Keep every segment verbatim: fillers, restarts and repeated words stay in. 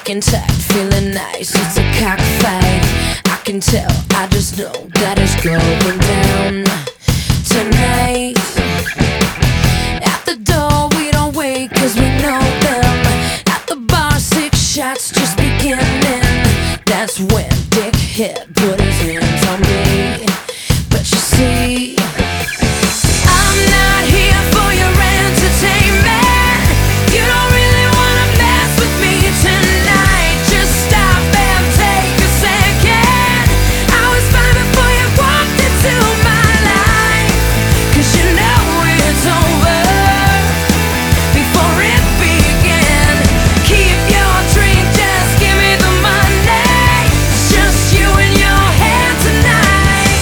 Looking tight, feeling nice, it's a cockfight. I can tell, I just know that it's going down tonight. At the door we don't wait cause we know them. At the bar six shots just beginning. That's when Dick hit put his hands on me. But you see, I'm not here for your entertainment. You don't really wanna mess with me tonight. Just stop and take a second. I was fine before you walked into my life. Cause you know it's over before it began. Keep your drink, just give me the money. It's just you and your head tonight.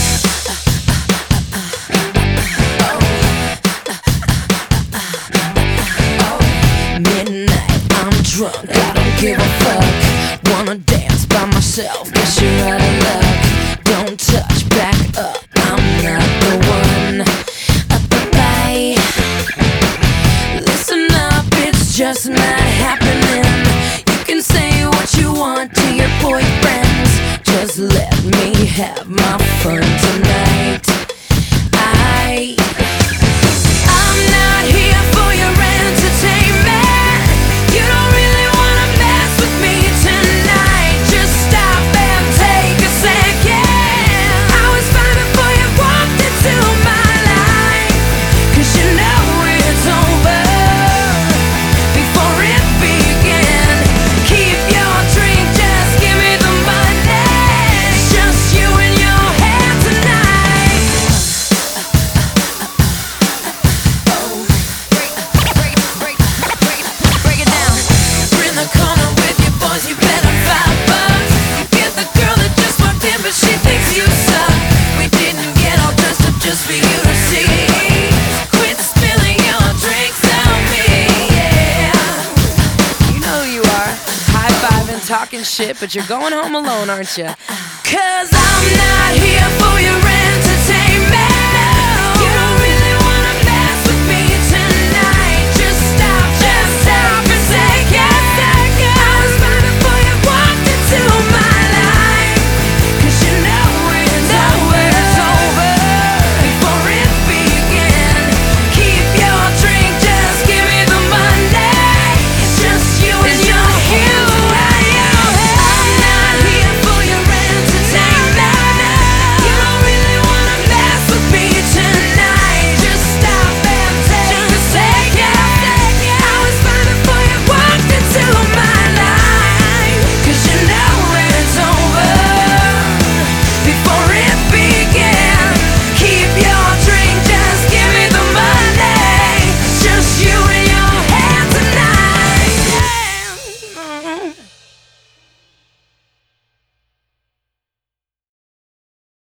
Midnight, I'm drunk, I don't give a fuck. Wanna dance by myself, guess you're out of luck. Don't touch, back up, I'm not the one. Up the bay. Listen up, it's just not happening. You can say what you want to your boyfriends. Just let me have my fun tonight. I I'm not here for your entertainment. You don't really wanna mess with me tonight. Just stop and take a second. I was fine before you walked into my life. Cause you know it's over before it began. Keep your drink, just give me the money. It's just you and your head tonight. Break it down. We're in the corner with your boys, you better five bucks. You get the girl that just walked in, but she thinks you suck. We didn't get all dressed up just for you to see. Quit spilling your drinks on me, yeah. You know who you are. High-fiving, talking shit, but you're going home alone, aren't you? Cause I'm not here for your